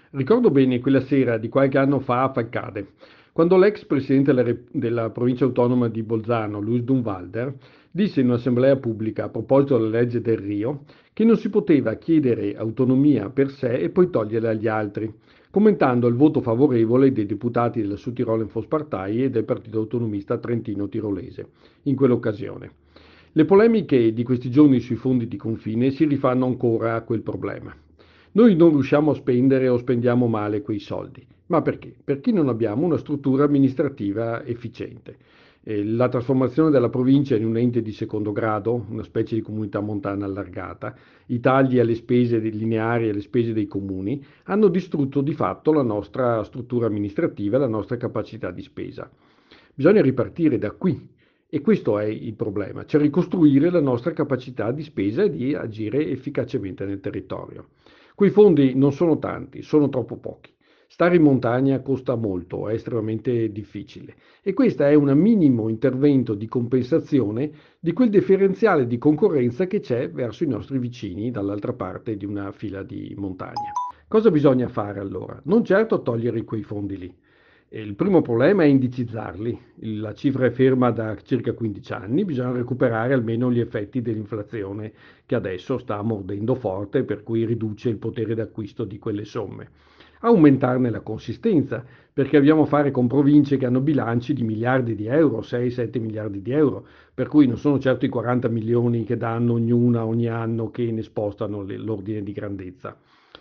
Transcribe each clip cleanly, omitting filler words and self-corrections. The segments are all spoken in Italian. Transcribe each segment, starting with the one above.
Ricordo bene quella sera di qualche anno fa a Falcade, quando l'ex presidente della provincia autonoma di Bolzano, Luis Durnwalder, disse in un'assemblea pubblica a proposito della legge del Rio che non si poteva chiedere autonomia per sé e poi toglierla agli altri, commentando il voto favorevole dei deputati della Südtiroler Volkspartei e del Partito Autonomista Trentino-Tirolese in quell'occasione. Le polemiche di questi giorni sui fondi di confine si rifanno ancora a quel problema. Noi non riusciamo a spendere o spendiamo male quei soldi. Ma perché? Perché non abbiamo una struttura amministrativa efficiente. La trasformazione della provincia in un ente di secondo grado, una specie di comunità montana allargata, i tagli alle spese lineari e alle spese dei comuni, hanno distrutto di fatto la nostra struttura amministrativa e la nostra capacità di spesa. Bisogna ripartire da qui e questo è il problema, cioè ricostruire la nostra capacità di spesa e di agire efficacemente nel territorio. Quei fondi non sono tanti, sono troppo pochi. Stare in montagna costa molto, è estremamente difficile e questo è un minimo intervento di compensazione di quel differenziale di concorrenza che c'è verso i nostri vicini dall'altra parte di una fila di montagna. Cosa bisogna fare allora? Non certo togliere quei fondi lì. Il primo problema è indicizzarli. La cifra è ferma da circa 15 anni, bisogna recuperare almeno gli effetti dell'inflazione che adesso sta mordendo forte, per cui riduce il potere d'acquisto di quelle somme. Aumentarne la consistenza, perché abbiamo a fare con province che hanno bilanci di miliardi di euro, 6-7 miliardi di euro, per cui non sono certo i 40 milioni che danno ognuna ogni anno che ne spostano l'ordine di grandezza.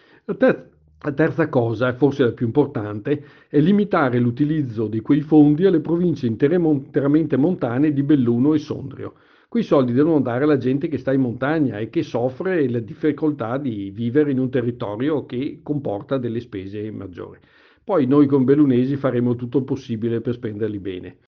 La terza cosa, e forse la più importante, è limitare l'utilizzo di quei fondi alle province interamente montane di Belluno e Sondrio. Quei soldi devono andare alla gente che sta in montagna e che soffre la difficoltà di vivere in un territorio che comporta delle spese maggiori. Poi noi con bellunesi faremo tutto il possibile per spenderli bene.